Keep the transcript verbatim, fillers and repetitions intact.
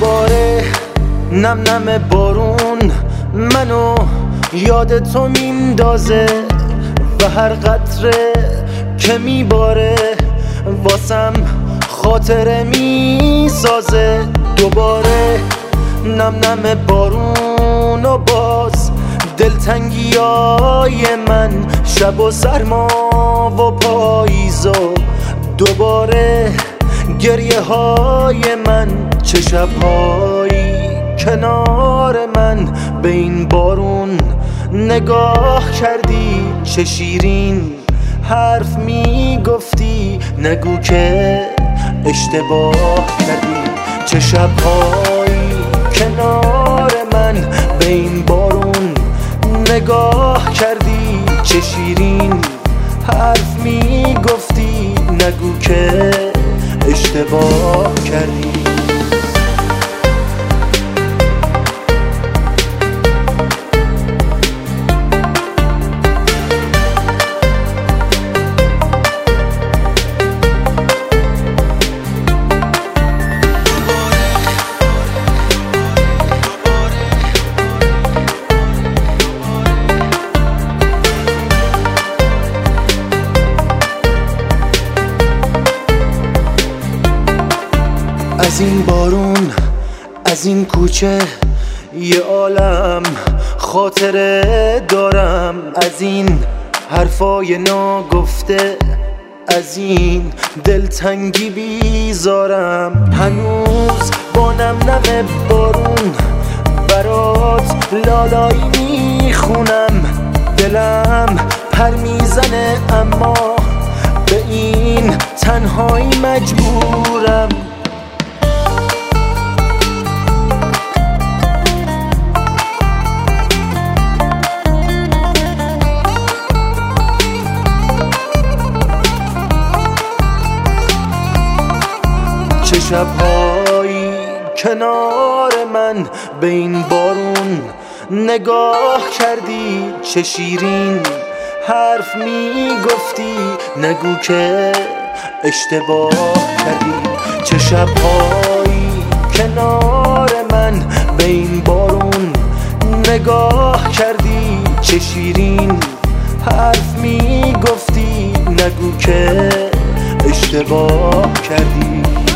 دوباره نم نم بارون منو یاد تو میندازه و هر قطره که میباره واسم خاطره میسازه. دوباره نم نم بارون و باز دلتنگی های من، شب و سرما و پاییز و دوباره گریه های من. چه شبهایی کنار من به این بارون نگاه کردی، چه شیرین حرف میگفتی، نگو که اشتباه کردی. چه شبهایی کنار من به این بارون نگاه کردی، چه شیرین حرف میگفتی، نگو که اشتباه کردی. از این بارون از این کوچه یه عالم خاطره دارم، از این حرفای ناگفته، از این دلتنگی بیزارم. هنوز با نم نم بارون برات لالایی میخونم، دلم پر میزنه اما به این تنهایی مجبورم. چه شبهایی کنار من به این بارون نگاه کردی، چه شیرین حرف میگفتی، نگو که اشتباه کردی. چه شبهایی کنار من به این بارون نگاه کردی، چه شیرین حرف میگفتی، نگو که اشتباه کردی.